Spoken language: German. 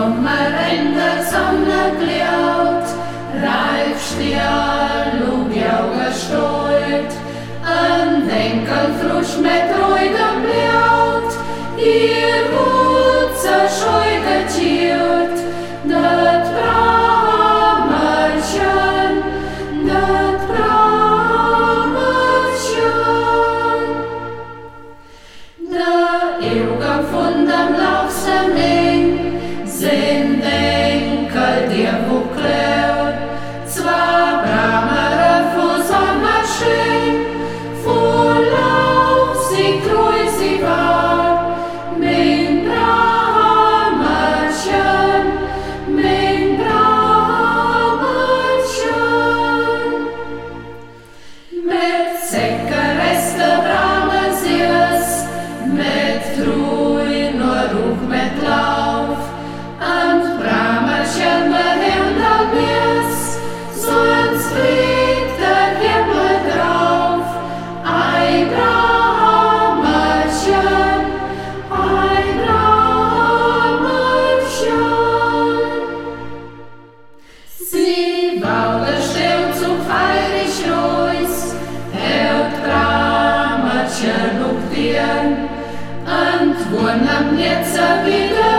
Sommerende Sonne glaut, Reifstier, Lubjauge steut, ein Enkelfrusch mit ruhigem Blut, ihr Wutze scheuge tiert, das Brammerchen, das Brammerchen. Der Euge von dem Laufsemling, sind Enkel dir wuckler, zwar Bramere vor Sommerschein, vor Lauf sie treu sie war, mein Brammerchen, mein Brammerchen. Mit Säckereste Brame süß, mit Trui nur Ruch mit Lauf, und Brammerchen behindert mir's, sonst fliegt der Himmel drauf. Ei Brammerchen, ei Brammerchen. Sie waude still zu feirig Reus, hält Brammerchen auf dir, und wurden am Netze wieder